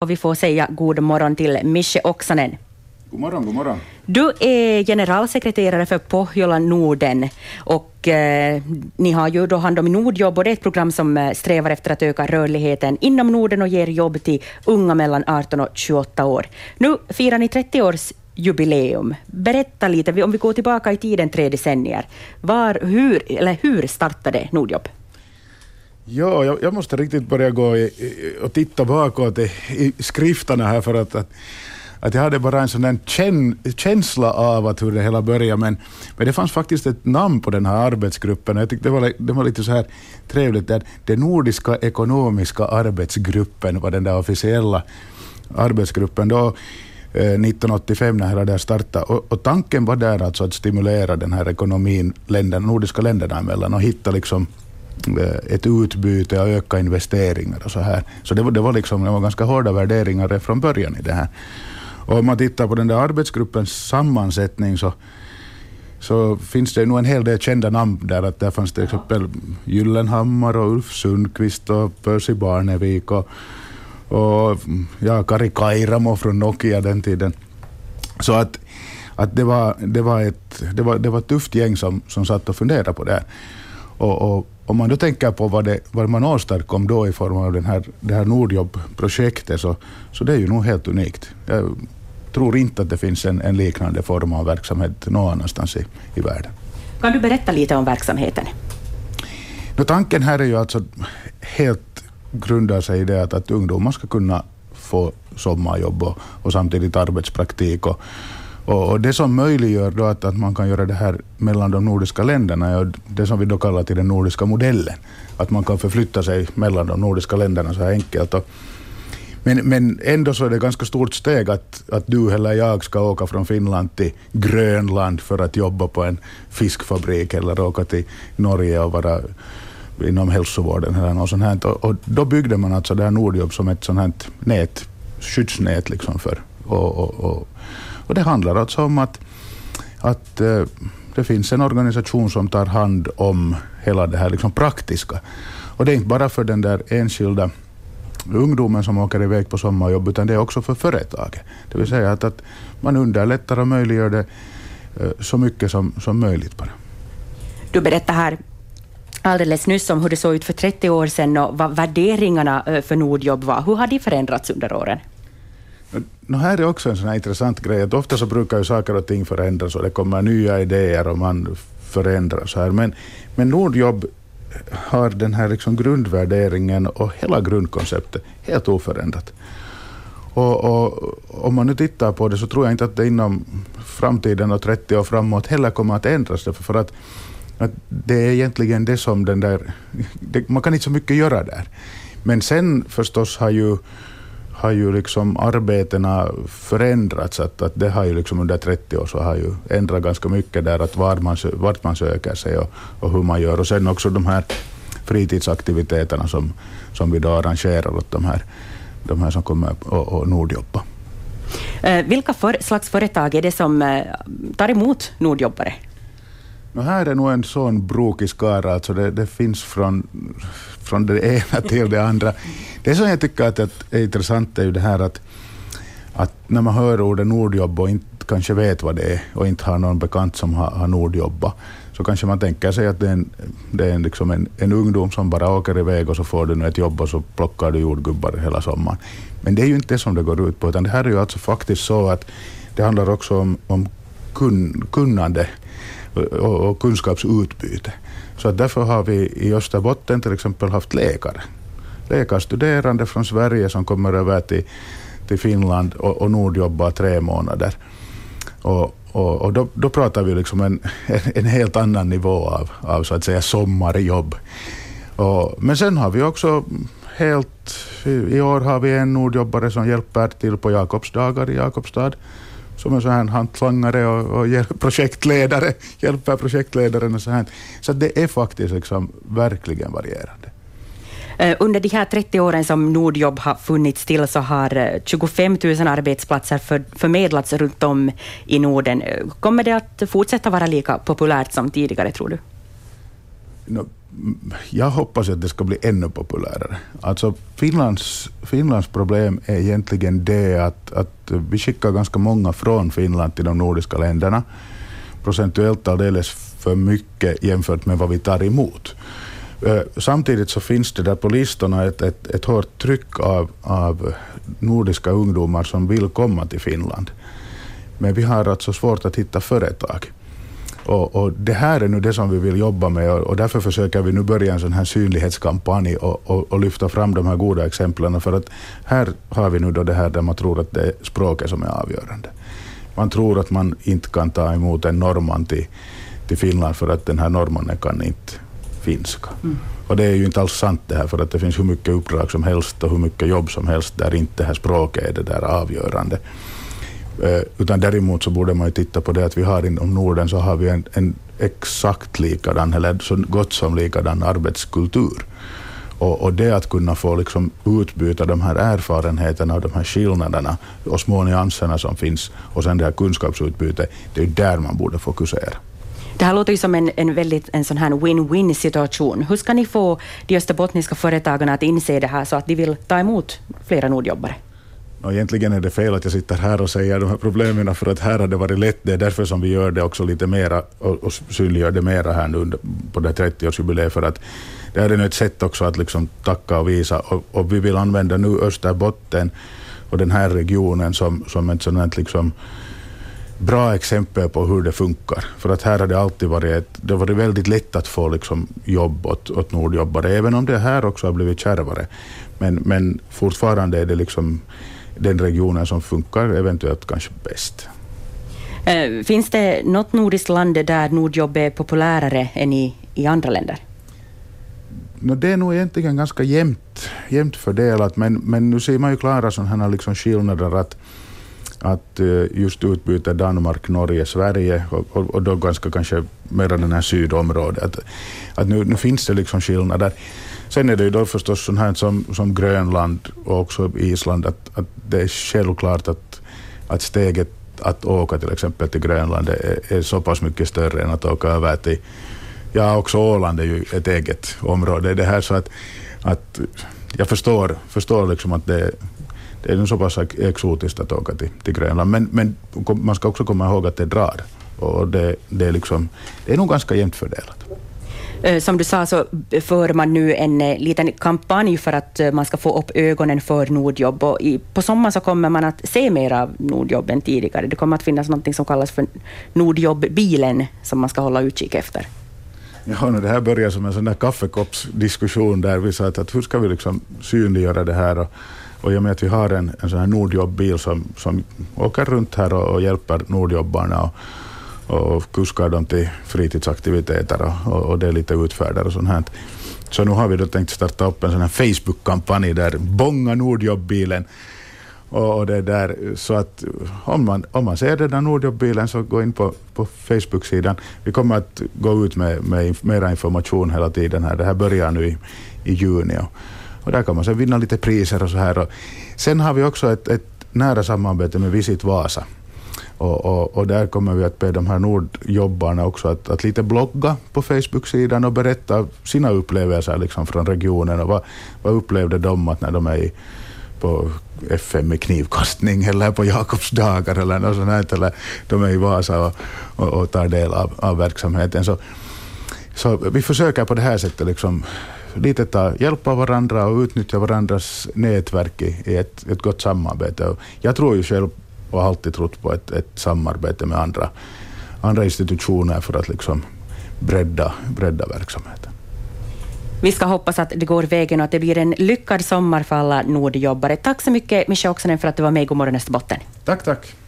Och vi får säga god morgon till Mische Oksanen. God morgon, god morgon. Du är generalsekreterare för Pohjola Norden och ni har ju då hand om Nordjobb, och det är ett program som strävar efter att öka rörligheten inom Norden och ger jobb till unga mellan 18 och 28 år. Nu firar ni 30 års jubileum. Berätta lite, om vi går tillbaka i tiden 3 decennier. Hur startade Nordjobb? Ja, jag måste riktigt börja gå och titta bakåt i skrifterna här, för att jag hade bara en sån där känsla av att hur det hela började, men det fanns faktiskt ett namn på den här arbetsgruppen, och jag tyckte det var lite så här trevligt där. Den nordiska ekonomiska arbetsgruppen var den där officiella arbetsgruppen då 1985 när det startade, och tanken var där alltså att stimulera den här ekonomin nordiska länderna emellan och hitta liksom ett utbyte och öka investeringar och så här. Så det var ganska hårda värderingar från början i det här. Och om man tittar på den där arbetsgruppens sammansättning så finns det nog en hel del kända namn där. Att där fanns till exempel Gyllenhammar och Ulf Sundqvist och Percy Barnevik och Kari Kairamo från Nokia den tiden. Så att det var ett tufft gäng som satt och funderade på det här. Och om man då tänker på vad man åstadkom då i form av det här Nordjobb-projektet, så det är ju nog helt unikt. Jag tror inte att det finns en liknande form av verksamhet någon annanstans i världen. Kan du berätta lite om verksamheten? Tanken här är ju alltså helt grundar sig i det att ungdomar ska kunna få sommarjobb och samtidigt arbetspraktik. Och det som möjliggör då att man kan göra det här mellan de nordiska länderna är det som vi då kallar till den nordiska modellen. Att man kan förflytta sig mellan de nordiska länderna så här enkelt. Men ändå så är det ganska stort steg att du eller jag ska åka från Finland till Grönland för att jobba på en fiskfabrik, eller åka till Norge och vara inom hälsovården eller något sånt här. Och då byggde man alltså det här Nordjobb som ett sånt här skyddsnät liksom för. Och det handlar alltså om att det finns en organisation som tar hand om hela det här liksom praktiska. Och det är inte bara för den där enskilda ungdomen som åker iväg på sommarjobb, utan det är också för företaget. Det vill säga att man underlättar och möjliggör det så mycket som möjligt bara. Du berättar här alldeles nyss om hur det såg ut för 30 år sedan och vad värderingarna för Nordjobb var. Hur har de förändrats under åren? Här är också en sån här intressant grej, att ofta så brukar ju saker och ting förändras och det kommer nya idéer och man förändrar så här. Men Nordjobb har den här liksom grundvärderingen och hela grundkonceptet helt oförändrat. Och om man nu tittar på det, så tror jag inte att det inom framtiden och 30 år framåt heller kommer att ändras, för att det är egentligen det som man kan inte så mycket göra där. Men sen förstås har ju liksom arbetena förändrats, att det har ju liksom under 30 år så har ju ändrat ganska mycket där, att vart man söker sig och hur man gör, och sen också de här fritidsaktiviteterna som vi då arrangerar åt de här som kommer och Nordjobba. Vilka slags företag är det som tar emot Nordjobbare? Här är nog en sån brokig skara, alltså det finns från det ena till det andra. Det som jag tycker att är intressant är ju det här att när man hör ordet Nordjobb och inte kanske vet vad det är och inte har någon bekant som har Nordjobba, så kanske man tänker sig att det är liksom en ungdom som bara åker iväg och så får du ett jobb och så plockar du jordgubbar hela sommaren. Men det är ju inte det som det går ut på, utan det här är ju alltså faktiskt så att det handlar också om kunnande och kunskapsutbyte. Så därför har vi i Österbotten till exempel haft läkarstuderande från Sverige som kommer över till Finland och Nordjobbar 3 månader. Och då pratar vi liksom en helt annan nivå av så att säga sommarjobb. Men sen har vi också i år har vi en nordjobbare som hjälper till på Jakobsdagar i Jakobstad, som en sån här hantlangare och hjälper projektledaren och så här. Så det är faktiskt liksom verkligen varierande. Under de här 30 åren som Nordjobb har funnits till så har 25 000 arbetsplatser förmedlats runt om i Norden. Kommer det att fortsätta vara lika populärt som tidigare, tror du? Jag hoppas att det ska bli ännu populärare. Alltså Finlands problem är egentligen det att vi skickar ganska många från Finland till de nordiska länderna. Procentuellt alldeles för mycket jämfört med vad vi tar emot. Samtidigt så finns det där på listorna ett hårt tryck av nordiska ungdomar som vill komma till Finland. Men vi har alltså svårt att hitta företag. Och det här är nu det som vi vill jobba med, och därför försöker vi nu börja en sån här synlighetskampanj och lyfta fram de här goda exemplen, för att här har vi nu då det här där man tror att det är språket som är avgörande. Man tror att man inte kan ta emot en norrman till Finland för att den här norrmannen kan inte finska. Och det är ju inte alls sant det här, för att det finns hur mycket uppdrag som helst och hur mycket jobb som helst där inte det här språket är det där avgörande. Utan däremot så borde man ju titta på det att vi har inom Norden så har vi en exakt likadan eller så gott som likadan arbetskultur. Och det att kunna få liksom utbyta de här erfarenheterna och de här skillnaderna och små nyanserna som finns och sen det här kunskapsutbytet, det är där man borde fokusera. Det här låter ju som en sån här win-win situation. Hur ska ni få de österbottniska företagen att inse det här så att de vill ta emot flera nordjobbare? Och egentligen är det fel att jag sitter här och säger de här problemen, för att här har det varit lätt. Det är därför som vi gör det också lite mera och synliggör det mera här nu på det 30-årsjubileet, för att det är ett sätt också att liksom tacka och visa. Och vi vill använda nu Österbotten och den här regionen som ett sådant liksom bra exempel på hur det funkar. För att här har det alltid varit väldigt lätt att få liksom jobb åt nordjobbare, även om det här också har blivit kärvare. Men fortfarande är det liksom den regionen som funkar eventuellt kanske bäst. Finns det något nordiskt land där nordjobb är populärare än i andra länder? Det är nog egentligen ganska jämnt fördelat, men nu ser man ju klara sådana här liksom skillnader att just utbyta Danmark, Norge, Sverige och då ganska kanske mer den här sydområdet. Att nu finns det liksom skillnader. Sen är det ju då förstås sån här som Grönland och också Island att det är självklart att steget att åka till exempel till Grönland är så pass mycket större än att åka över till, ja också Åland är ju ett eget område. Det här så att jag förstår liksom att det är nog så pass exotiskt att åka till Grönland. Men man ska också komma ihåg att det drar. Och det är nog ganska jämnt fördelat. Som du sa så för man nu en liten kampanj för att man ska få upp ögonen för nordjobb. Och på sommaren så kommer man att se mer av nordjobb än tidigare. Det kommer att finnas något som kallas för nordjobbbilen som man ska hålla utkik efter. Ja, det här börjar som en sån där kaffekoppsdiskussion där vi sa att hur ska vi liksom synliggöra det här. Och i och med att vi har en sån här nordjobbbil som åker runt här och hjälper nordjobbarna och kuskar dem till fritidsaktiviteter och det är lite utfärdar och sånt här. Så nu har vi då tänkt starta upp en sån här Facebook-kampanj där bonga nordjobbbilen och det där, så att om man ser den där nordjobbbilen så gå in på Facebook-sidan. Vi kommer att gå ut med mera information hela tiden här. Det här börjar nu i juni och där kan man sen vinna lite priser och så här. Och sen har vi också ett nära samarbete med Visit Vasa. Och där kommer vi att be de här nordjobbarna också att lite blogga på Facebook-sidan och berätta sina upplevelser liksom från regionen och vad upplevde de att när de är på FM i knivkastning eller på Jakobsdagar eller något sånt här, eller de är i Vasa och tar del av verksamheten. Så vi försöker på det här sättet liksom lite hjälpa varandra och utnyttja varandras nätverk i ett gott samarbete. Och jag tror ju själv och har alltid trott på ett samarbete med andra institutioner för att liksom bredda verksamheten. Vi ska hoppas att det går vägen och att det blir en lyckad sommar för alla nordjobbare. Tack så mycket, Mischa Oksanen, för att du var med i Godmorgon Österbotten. Tack.